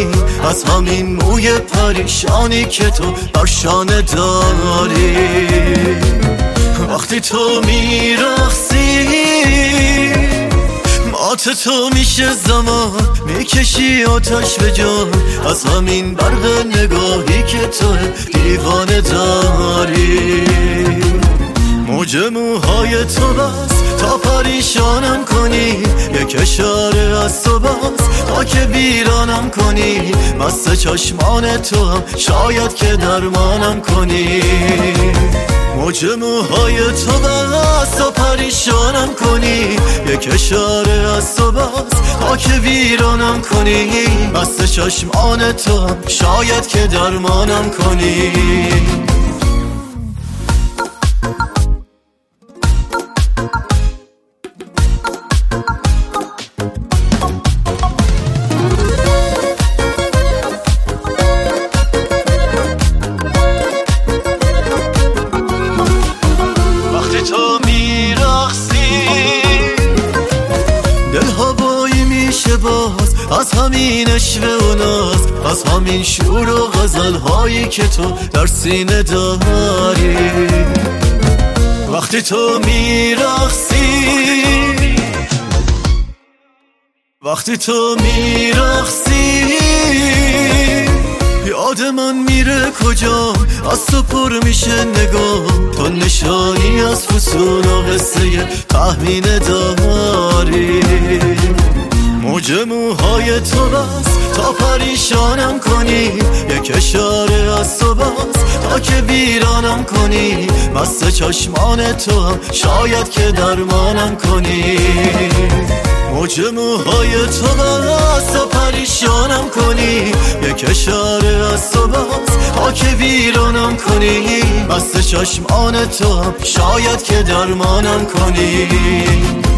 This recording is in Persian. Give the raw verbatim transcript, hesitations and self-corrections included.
کنی، از همین موی پریشانی که تو بر شانه داری. وقتی تو میرقصی مات تو میشه زمان، میکشی آتش به جان، از همین برق نگاهی که تو دیوانه داری. موج موهای تو بس تا پریشانم کنی، یک اشاره از تو بس تا که بیرانم کنی. مست چشمان تو هم شاید که درمانم کنی. موج موهای تو بس تا پریشانم کنی، یک اشاره از تو بس تا که ویرانم کنی. مست چشمان تو هم شاید که درمانم کنی. تو میرقصی دل هوایی میشه باز، از همین عشق و ناز، از همین شور و غزل هایی که تو در سینه داری. وقتی تو میرقصی وقتی تو میرقصی یاد من میره کجا، از تو پر میشه نگاه، تو نشانی از فسون و قصه تحمین داری. موج موهای تو بس تا پریشانم کنی، یک اشاره از تو بس تا که بیرانم کنی. مست چشمان تو هم شاید که درمانم کنی. موج موهای تو بس تا پریشانم کنی، یک اشاره از تو بس تا که ویرانم کنی. مست چشمان تو هم شاید که درمانم کنی.